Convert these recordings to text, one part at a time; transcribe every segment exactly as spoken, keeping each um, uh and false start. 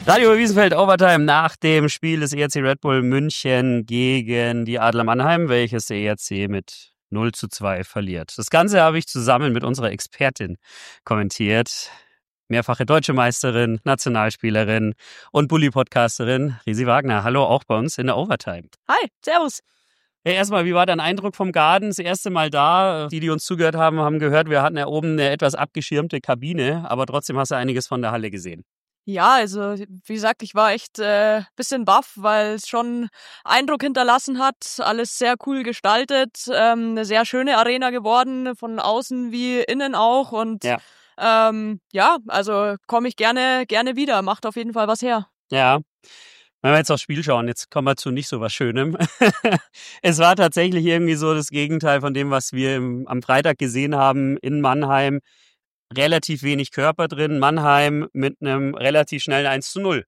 Radio Wiesenfeld Overtime nach dem Spiel des E R C Red Bull München gegen die Adler Mannheim, welches der E R C mit null zu zwei verliert. Das Ganze habe ich zusammen mit unserer Expertin kommentiert. Mehrfache deutsche Meisterin, Nationalspielerin und Bully-Podcasterin Risi Wagner. Hallo, auch bei uns in der Overtime. Hi, servus. Hey, erstmal, wie war dein Eindruck vom Garten? Das erste Mal da. Die, die uns zugehört haben, haben gehört, wir hatten ja oben eine etwas abgeschirmte Kabine, aber trotzdem hast du einiges von der Halle gesehen. Ja, also wie gesagt, ich war echt äh, bisschen baff, weil es schon Eindruck hinterlassen hat. Alles sehr cool gestaltet, ähm, eine sehr schöne Arena geworden, von außen wie innen auch. Und ja, ähm, ja also komme ich gerne gerne wieder. Macht auf jeden Fall was her. Ja. Wenn wir jetzt aufs Spiel schauen, jetzt kommen wir zu nicht so was Schönem. Es war tatsächlich irgendwie so das Gegenteil von dem, was wir im, am Freitag gesehen haben in Mannheim. Relativ wenig Körper drin. Mannheim mit einem relativ schnellen eins zu null.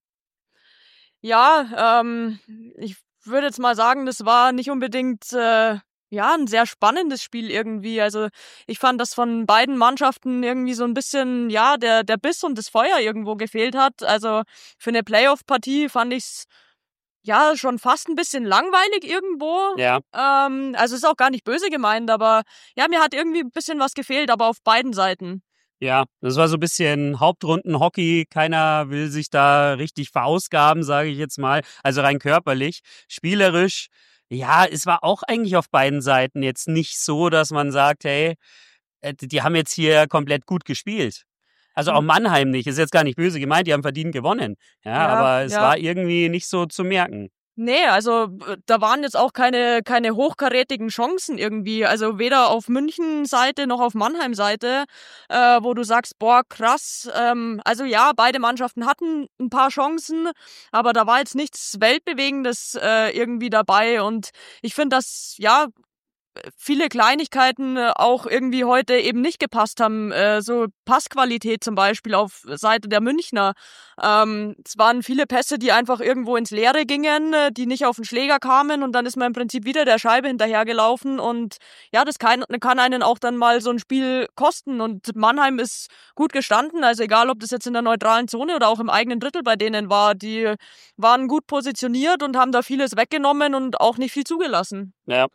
Ja, ähm, ich würde jetzt mal sagen, das war nicht unbedingt äh, ja ein sehr spannendes Spiel irgendwie. Also ich fand, dass von beiden Mannschaften irgendwie so ein bisschen ja der der Biss und das Feuer irgendwo gefehlt hat. Also für eine Playoff-Partie fand ich's ja schon fast ein bisschen langweilig irgendwo. Ja. Ähm, also ist auch gar nicht böse gemeint, aber ja, mir hat irgendwie ein bisschen was gefehlt, aber auf beiden Seiten. Ja, das war so ein bisschen Hauptrunden-Hockey. Keiner will sich da richtig verausgaben, sage ich jetzt mal. Also rein körperlich. Spielerisch, ja, es war auch eigentlich auf beiden Seiten jetzt nicht so, dass man sagt, hey, die haben jetzt hier komplett gut gespielt. Also auch Mannheim nicht. Ist jetzt gar nicht böse gemeint, die haben verdient gewonnen. Ja, ja aber es ja. war irgendwie nicht so zu merken. Nee, also da waren jetzt auch keine keine hochkarätigen Chancen irgendwie, also weder auf München-Seite noch auf Mannheim-Seite, äh, wo du sagst, boah, krass. Ähm, also ja, beide Mannschaften hatten ein paar Chancen, aber da war jetzt nichts Weltbewegendes äh, irgendwie dabei und ich finde, dass, ja, viele Kleinigkeiten auch irgendwie heute eben nicht gepasst haben. Äh, so Passqualität zum Beispiel auf Seite der Münchner. Ähm, es waren viele Pässe, die einfach irgendwo ins Leere gingen, die nicht auf den Schläger kamen und dann ist man im Prinzip wieder der Scheibe hinterhergelaufen und ja, das kann, kann einen auch dann mal so ein Spiel kosten und Mannheim ist gut gestanden, also egal, ob das jetzt in der neutralen Zone oder auch im eigenen Drittel bei denen war, die waren gut positioniert und haben da vieles weggenommen und auch nicht viel zugelassen. Ja.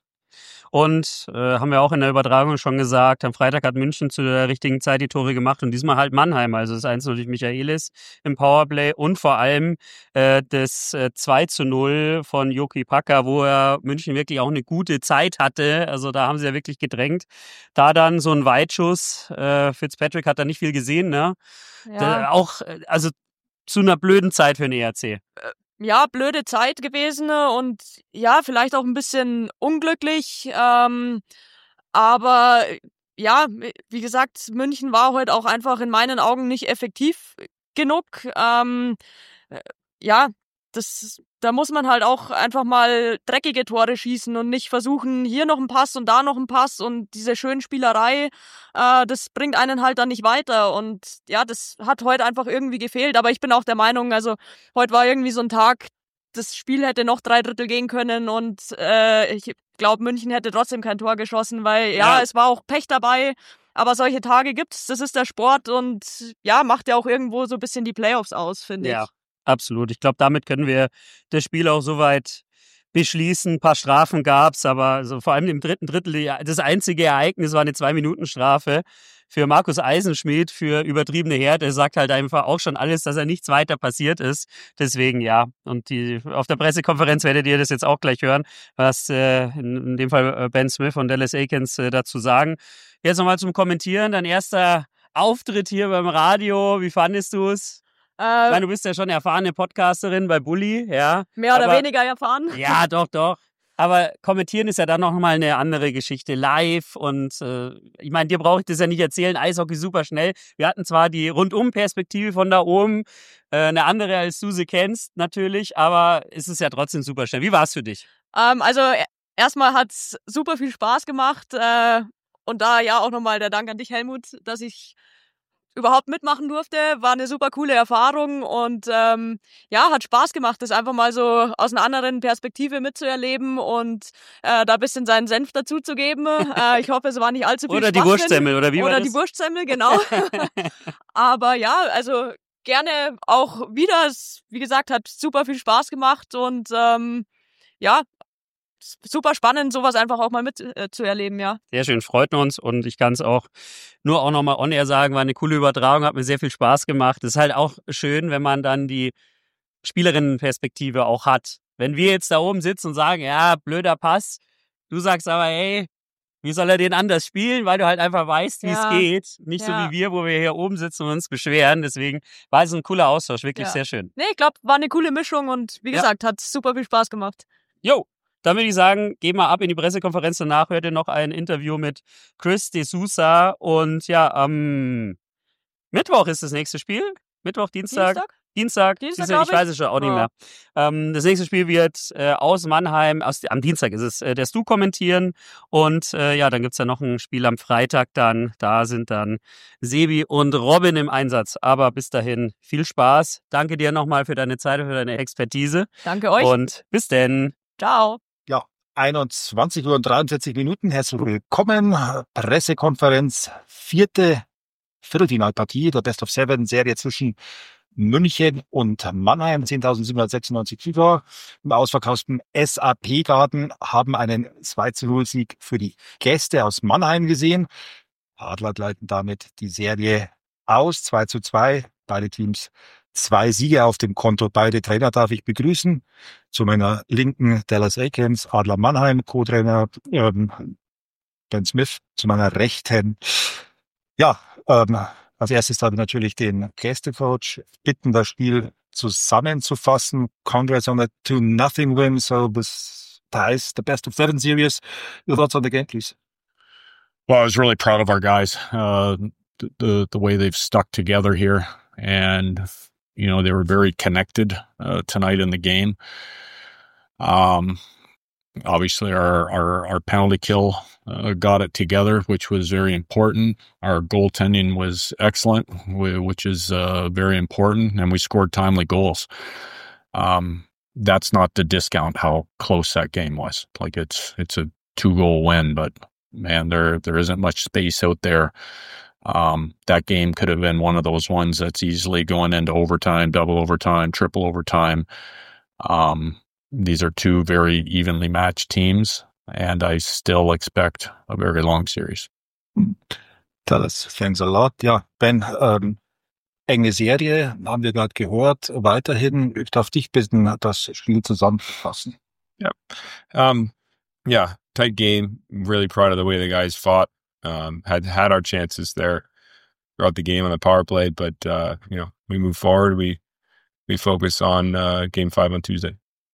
Und äh, haben wir auch in der Übertragung schon gesagt, am Freitag hat München zu der richtigen Zeit die Tore gemacht und diesmal halt Mannheim. Also das eins zu null durch Michaelis im Powerplay und vor allem äh, das äh, zwei zu null von Joki Packer, wo er München wirklich auch eine gute Zeit hatte. Also da haben sie ja wirklich gedrängt. Da dann so ein Weitschuss. Äh, Fitzpatrick hat da nicht viel gesehen, ne? Ja. Da, auch, also zu einer blöden Zeit für den E R C. Äh. Ja, blöde Zeit gewesen und ja, vielleicht auch ein bisschen unglücklich. Ähm, aber ja, wie gesagt, München war heute auch einfach in meinen Augen nicht effektiv genug. Ähm, ja, das, da muss man halt auch einfach mal dreckige Tore schießen und nicht versuchen, hier noch ein Pass und da noch ein Pass und diese schöne Spielerei, äh, das bringt einen halt dann nicht weiter und ja, das hat heute einfach irgendwie gefehlt, aber ich bin auch der Meinung, also heute war irgendwie so ein Tag, das Spiel hätte noch drei Drittel gehen können und äh, ich glaube, München hätte trotzdem kein Tor geschossen, weil ja, ja, es war auch Pech dabei, aber solche Tage gibt's, das ist der Sport und ja, macht ja auch irgendwo so ein bisschen die Playoffs aus, finde ja. ich. Absolut. Ich glaube, damit können wir das Spiel auch soweit beschließen. Ein paar Strafen gab's, aber also vor allem im dritten Drittel, das einzige Ereignis war eine Zwei-Minuten-Strafe für Markus Eisenschmidt für übertriebene Härte. Er sagt halt einfach auch schon alles, dass er nichts weiter passiert ist. Deswegen ja. Und die, auf der Pressekonferenz werdet ihr das jetzt auch gleich hören, was äh, in, in dem Fall Ben Smith und Dallas Eakins äh, dazu sagen. Jetzt nochmal zum Kommentieren. Dein erster Auftritt hier beim Radio. Wie fandest du es? Ich meine, du bist ja schon erfahrene Podcasterin bei Bully, ja. Mehr oder aber, weniger erfahren. Ja, doch, doch. Aber kommentieren ist ja dann noch mal eine andere Geschichte, live und äh, ich meine, dir brauche ich das ja nicht erzählen, Eishockey super schnell. Wir hatten zwar die Rundum-Perspektive von da oben, äh, eine andere als du sie kennst natürlich, aber es ist ja trotzdem super schnell. Wie war es für dich? Ähm, also erstmal hat es super viel Spaß gemacht äh, und da ja auch nochmal der Dank an dich, Helmut, dass ich überhaupt mitmachen durfte, war eine super coole Erfahrung und ähm, ja, hat Spaß gemacht, das einfach mal so aus einer anderen Perspektive mitzuerleben und äh, da ein bisschen seinen Senf dazuzugeben. Äh, ich hoffe, es war nicht allzu viel Oder die Schwachsinn. Wurstsemmel, oder wie war Oder das? die Wurstsemmel, genau. Aber ja, also gerne auch wieder. Es, wie gesagt, hat super viel Spaß gemacht und ähm, ja, super spannend, sowas einfach auch mal mit äh, zu erleben, ja. Sehr schön, freut uns und ich kann es auch nur auch nochmal on-air sagen, war eine coole Übertragung, hat mir sehr viel Spaß gemacht. Es ist halt auch schön, wenn man dann die Spielerinnenperspektive auch hat. Wenn wir jetzt da oben sitzen und sagen, ja, blöder Pass, du sagst aber, hey, wie soll er den anders spielen, weil du halt einfach weißt, wie ja. es geht. Nicht ja. so wie wir, wo wir hier oben sitzen und uns beschweren. Deswegen war es ein cooler Austausch, wirklich ja. sehr schön. Nee, ich glaube, war eine coole Mischung und wie gesagt, ja. hat super viel Spaß gemacht. Jo, dann würde ich sagen, gehen wir ab in die Pressekonferenz. Danach hört ihr noch ein Interview mit Chris De Sousa. Und ja, am Mittwoch ist das nächste Spiel. Mittwoch, Dienstag. Dienstag? Dienstag, Dienstag Dienstag ich weiß es schon auch nicht oh. mehr. Ähm, das nächste Spiel wird äh, aus Mannheim, aus, am Dienstag ist es, äh, der Stu kommentieren. Und äh, ja, dann gibt es ja noch ein Spiel am Freitag dann. Da sind dann Sebi und Robin im Einsatz. Aber bis dahin viel Spaß. Danke dir nochmal für deine Zeit und für deine Expertise. Danke euch. Und bis denn. Ciao. Ja, einundzwanzig Uhr und dreiundvierzig Minuten. Herzlich willkommen. Pressekonferenz, vierte Viertelfinalpartie der Best of Seven Serie zwischen München und Mannheim, zehntausendsiebenhundertsechsundneunzig Zuschauer im ausverkauften S A P-Garten haben einen zwei zu null Sieg für die Gäste aus Mannheim gesehen. Adler gleiten damit die Serie aus, zwei zu zwei. Beide Teams zwei Siege auf dem Konto. Beide Trainer darf ich begrüßen. Zu meiner linken Dallas Eakins, Adler Mannheim, Co-Trainer ähm, Ben Smith. Zu meiner rechten, ja, ähm, als erstes darf ich natürlich den Gästecoach bitten, das Spiel zusammenzufassen. Congrats on the two nothing win. So this ties the best of seven series. Your thoughts on the game, please? Well, I was really proud of our guys, uh, the, the the way they've stuck together here, and you know they were very connected uh, tonight in the game. Um, obviously, our our, our penalty kill uh, got it together, which was very important. Our goaltending was excellent, which is uh, very important, and we scored timely goals. Um, that's not to discount how close that game was. Like it's it's a two goal win, but man, there there isn't much space out there. Um, that game could have been one of those ones that's easily going into overtime, double overtime, triple overtime. Um, these are two very evenly matched teams, and I still expect a very long series. Dallas, thanks a lot. Ja, Ben, ähm, enge Serie, haben wir gerade gehört. Weiterhin, ich darf dich bitten, das Spiel zusammenzufassen. Yeah. Um, yeah, tight game. Really proud of the way the guys fought. Um, had had our chances there throughout the game on the power play, but uh, you know, we move forward. We we focus on uh, game five on Tuesday.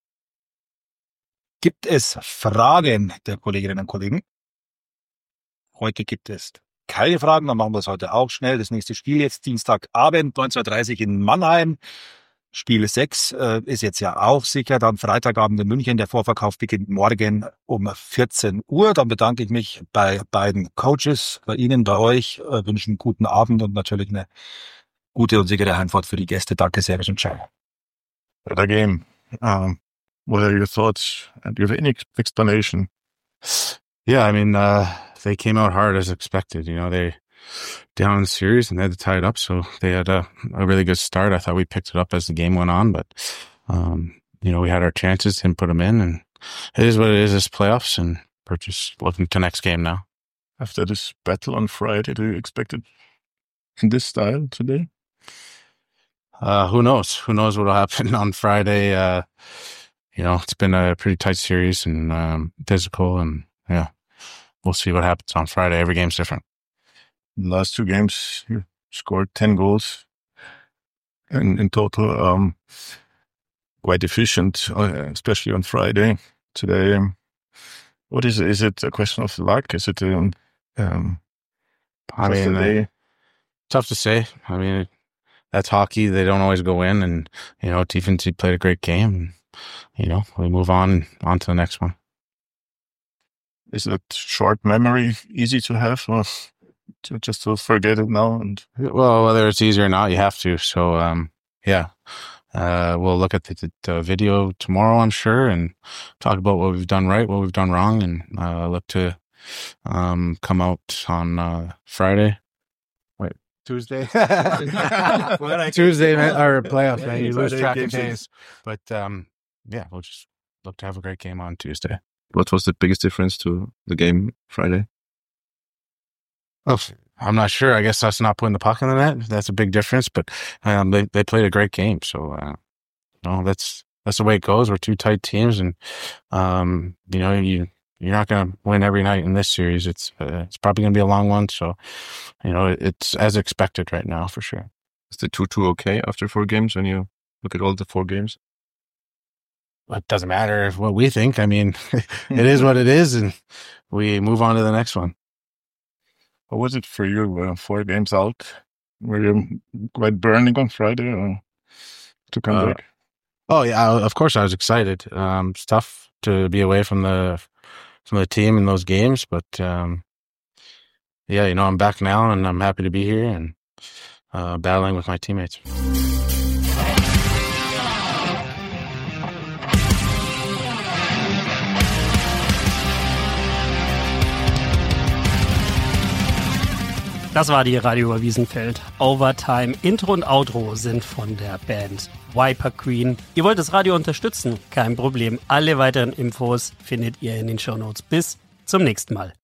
Gibt es Fragen der Kolleginnen und Kollegen? Heute gibt es keine Fragen, dann machen wir es heute auch schnell. Das nächste Spiel jetzt Dienstagabend, neunzehn Uhr dreißig in Mannheim. Spiel sechs äh, ist jetzt ja auch sicher. Dann Freitagabend in München. Der Vorverkauf beginnt morgen um vierzehn Uhr. Dann bedanke ich mich bei beiden Coaches, bei Ihnen, bei euch. Äh, wünsche einen guten Abend und natürlich eine gute und sichere Heimfahrt für die Gäste. Danke, Servus und ciao. Better game. Um, what are your thoughts? And do you have any explanation? Yeah, I mean, uh, they came out hard as expected. You know, they down in the series and they had to tie it up, so they had a, a really good start. I thought we picked it up as the game went on, but um, you know, we had our chances, didn't put them in, and it is what it is. It's playoffs, and we're just looking to next game now. After this battle on Friday, do you expect it in this style today? Uh, who knows? Who knows what will happen on Friday? Uh, you know, it's been a pretty tight series and um, physical, and yeah, we'll see what happens on Friday. Every game's different. In the last two games, you scored ten goals in, in total. Um, quite efficient, uh, especially on Friday. Today, um, what is it? Is it a question of luck? Is it um, um I mean, uh, tough to say. I mean, that's hockey. They don't always go in, and you know, defense played a great game. And, you know, we move on on to the next one. Is it short memory easy to have, or to just to forget it now? And well, whether it's easy or not, you have to. So, um, yeah, uh, we'll look at the, the video tomorrow, I'm sure, and talk about what we've done right, what we've done wrong, and uh, look to um, come out on uh, Friday. Wait, Tuesday. Tuesday, man, or playoffs, man. You lose track of days. But, um, yeah, we'll just look to have a great game on Tuesday. What was the biggest difference to the game Friday? Oh, I'm not sure. I guess us not putting the puck in the net, that's a big difference. But um, they they played a great game. So, uh, no, that's that's the way it goes. We're two tight teams, and um, you know, you you're not going to win every night in this series. It's uh, it's probably going to be a long one. So, you know, it, it's as expected right now for sure. Is the two two okay after four games when you look at all the four games? It doesn't matter what we think. I mean, it is what it is, and we move on to the next one. What was it for you? Uh, four games out, were you quite burning on Friday, or to come uh, back? Oh yeah, of course I was excited. Um, it's tough to be away from the from the team in those games, but um, yeah, you know, I'm back now, and I'm happy to be here and uh, battling with my teammates. Das war die Radio über Wiesenfeld. Overtime, Intro und Outro sind von der Band Viper Queen. Ihr wollt das Radio unterstützen? Kein Problem. Alle weiteren Infos findet ihr in den Shownotes. Bis zum nächsten Mal.